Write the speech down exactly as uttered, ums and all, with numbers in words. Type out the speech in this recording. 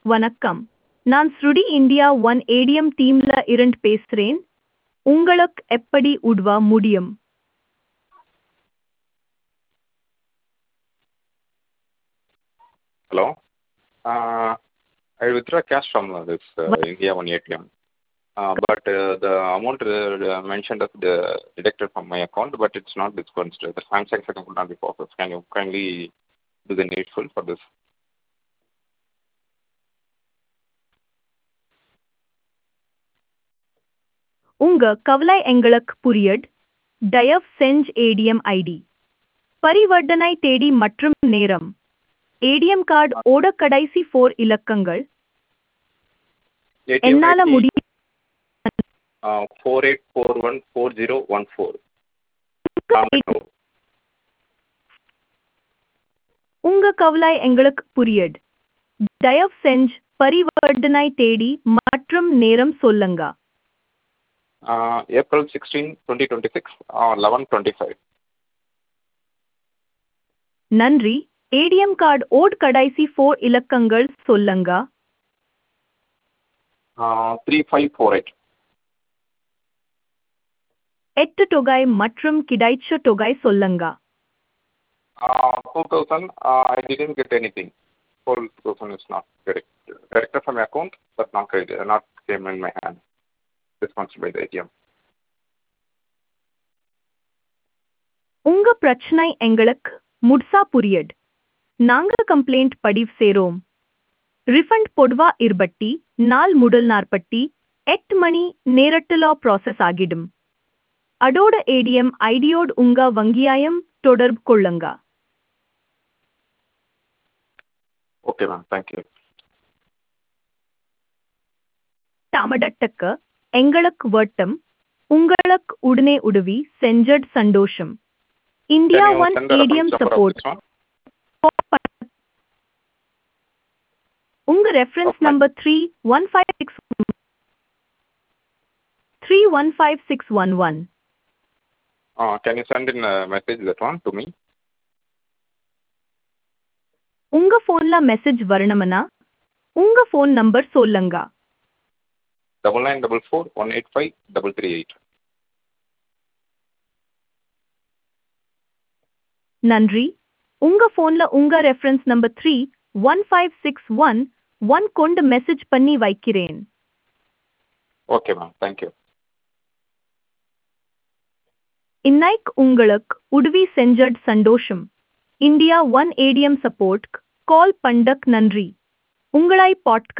வணக்கம். நான் ஸ்ருடி India one ATM டீம்ல இருந்து பேசுறேன். உங்களுக்கு எப்படி உதவ முடியும்? Hello. Uh, I withdraw cash from uh, this uh, India One A T M, uh, but uh, the amount uh, mentioned as the deducted from my account, but it's not discoursed. The transaction could not be processed. Can you kindly do the needful for this? உங்க கவலை எங்களுக்கு புரியுது. தயவு செஞ்சு ATM ID, பரிவர்த்தனை தேதி மற்றும் நேரம், ஏடிஎம் கார்டு ஓட கடைசி ஃபோர் இலக்கங்கள் A T M என்னால I D முடியும். uh, four eight four one four zero one four. உங்க கவலை எங்களுக்கு புரியுது. தயவு செஞ்சு பரிவர்த்தனை தேதி மற்றும் நேரம் சொல்லுங்க. Uh, April sixteenth, twenty twenty-six, uh, eleven twenty-five. நன்றி. ஏடிஎம் கார்டு ஓட் கடைசி ஃபோர் இலக்கங்கள் சொல்லுங்க. Uh, three five four eight. எட்டு தொகை மற்றும் கிடைச்ச தொகை சொல்லுங்க. Uh, two thousand, uh, I didn't get anything. Whole two thousand is not correct. Directed from my account, but not credit, not came in my hand. Dispensed by the A T M. உங்க பிரச்சனை எங்களுக்கு முழுசா புரியுது. நாங்க complaint பதிவு செய்றோம். Refund பொதுவா இருபத்தி நாலு முதல் நாற்பத்தி எட்டு மணி நேரத்துல ப்ராசஸ் ஆகிடும். அதோட ஏடிஎம் ஐடியோடு உங்க வங்கியாயம் தொடர்பு கொள்ளுங்க. Okay, ma'am. Thank you. தாமதத்துக்கு எங்களுக்கு வட்டம். உங்களுக்கு உடனே உதவி செஞ்சது சந்தோஷம். India Can you one send the ATM reference number of support. this one? உங்க reference Okay. Number three one five six three one five six one one. Uh, can you send in a message that one to me? உங்க போன்ல message வரணும்னா உங்க phone number சொல்லுங்க. Double nine double four one eight five double three eight. நன்றி. உங்க போன்ல உங்க reference number three one five six one one கொண்டு மெசேஜ் பண்ணி வைக்கிறேன். Okay, ma'am. Thank you. இன்னைக்கு உங்களுக்கு உதவி செஞ்சது சந்தோஷம். India one ATM support call பண்ணதுக்கு நன்றி. உங்களை பாட்க